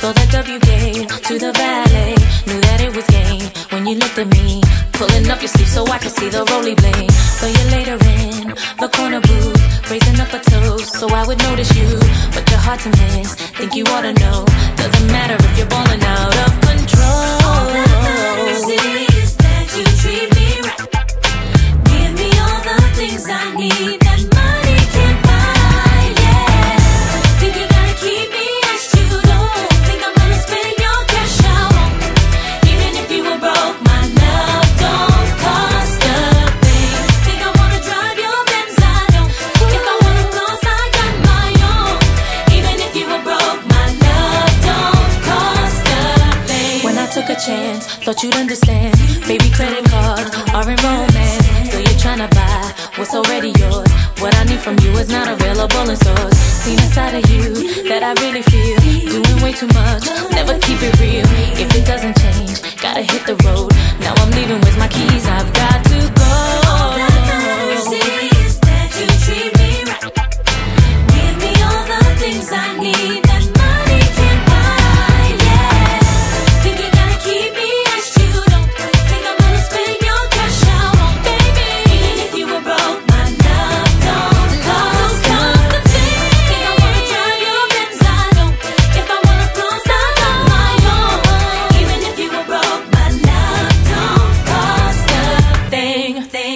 So the W gave to the valet, knew that it was game when you looked at me, pulling up your sleeve so I could see the roly blade. So you're later in the corner booth, raising up a toast so I would notice you, but you're hard to miss, think you ought to know. Doesn't matter if you're balling out of control. All that matters is that you treat me right. Give me all the things I need that money can't buy, yeah. Think you gotta keep me as you don't think I'm gonna spend your cash out on me. Even if you were broke, my love don't cost a thing. Think I wanna drive your Benz, I don't. If I wanna floss, I got my own. Even if you were broke, my love don't cost a thing. When I took a chance, thought you'd understand. Baby, credit cards are in romance. Girl, you're trying to buy what's already yours. What I need from you is not available in stores. Seen a side of you that I really feel. Doing way too much, never keep it real. If it doesn't change, gotta hit the road. Now I'm leaving with my keys, I've got to go. All that matters is that you treat me right. Give me all the things I need that money can't buy, yeah. Think you gotta keep me as you don't think I'm gonna spend your cash out on, baby. Even if you were broke, my love don't cost a thing. Think I wanna drive your Benz, I don't. If I wanna floss, I got my own. Even if you were broke, my love don't cost a thing.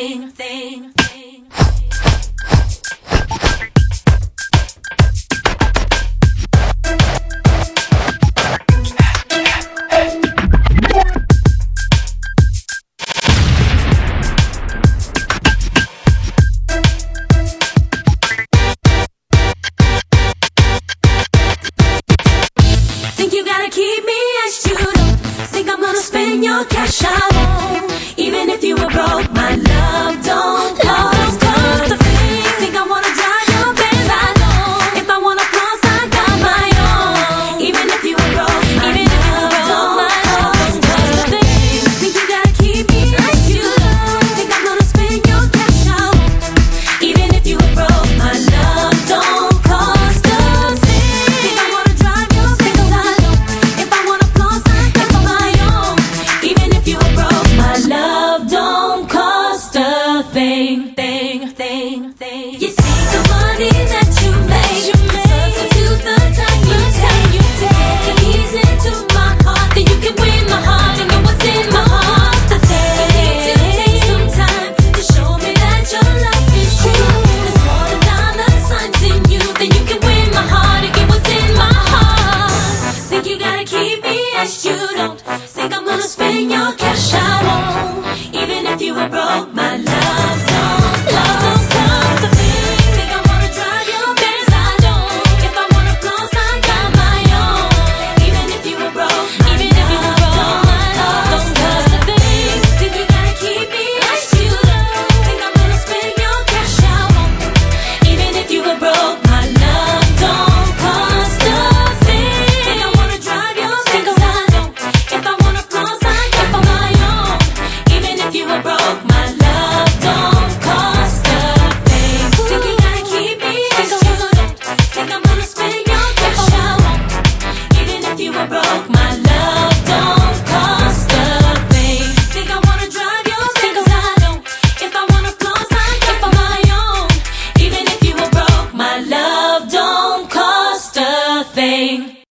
Think you gotta keep me as you don't think I'm gonna spend your cash out on. Even if you were broke, my love don't cost a thing. Think I wanna drive your Benz, I don't. If I wanna floss, I got my own. Even if you were broke, my love don't cost a thing. Think you gotta keep me as you don't think I'm gonna spend your cash out. Even if you were broke, my love don't cost a thing. Think I wanna drive your Benz, I don't. If I wanna floss, I got my own. Even if you were broke, my love don't cost a thing. You take the money that you make, substitute the time you take, and ease into my heart, then you can win my heart and know what's in my heart. The thing you need to take some time to show me that your love is true. There's more than dollar signs in you, then you can win my heart and get what's in my heart. Think you gotta keep me as you don't think I'm gonna spend your cash out on. Even if you were broke, my